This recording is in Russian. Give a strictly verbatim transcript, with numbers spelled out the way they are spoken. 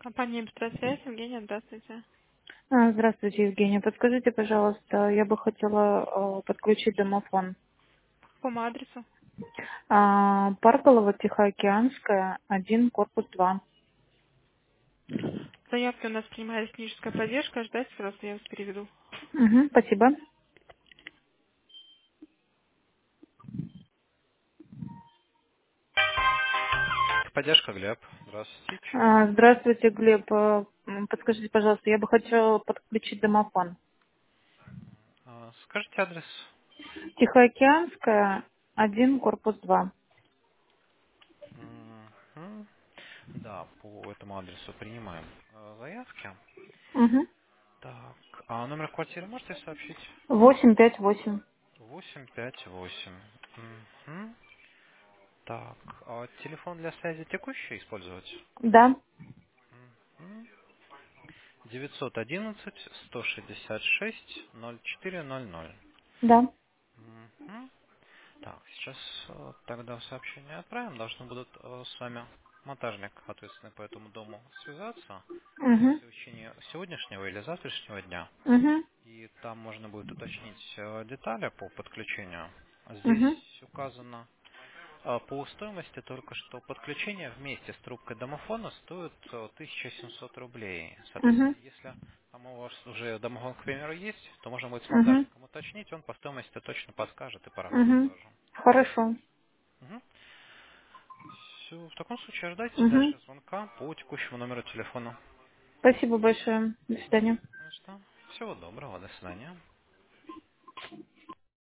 Компания «Быстросвязь». Евгения, здравствуйте. А, Здравствуйте, Евгения. Подскажите, пожалуйста, я бы хотела э, подключить домофон. По какому адресу? А, Парголова, Тихоокеанская, один, корпус два. Заявки у нас принимает техническая поддержка. Ждайте, пожалуйста, я вас переведу. Угу, спасибо. Поддержка, Глеб. Здравствуйте. Чем могу А, помочь? Здравствуйте, Глеб. Э, м, Подскажите, пожалуйста, я бы хотела подключить домофон. А, Скажите адрес. Тихоокеанская, один, корпус два. Мгм. Да, по этому адресу принимаем э, заявки. Угу. Так, а номер квартиры можете сообщить? восемь пять восемь. Восемь пять восемь. Мгм. Так, а телефон для связи текущий использовать? Да, Мгм. девятьсот одиннадцать сто шестьдесят шесть ноль четыре ноль ноль. да. Мгм. Так, сейчас э, тогда сообщение отправим. Должны будут э, с вами монтажник, ответственный по этому дому, связаться, скорее Угу. всего, в течение сегодняшнего или завтрашнего дня. Угу. И там можно будет уточнить э, детали по подключению. Угу. Здесь указано э, по стоимости только что подключение вместе с трубкой домофона стоит э, тысяча семьсот рублей. Угу. Соответственно, если там у вас уже домофон, к примеру, есть, то можно будет с Угу. монтажником уточнить, он по стоимости точно подскажет и по работе Угу. тоже. Хорошо. Мгм. Все, в таком случае ожидайте Угу. дальше звонка по текущему номеру телефона. Спасибо большое. До свидания. Ну что, всего доброго, до свидания.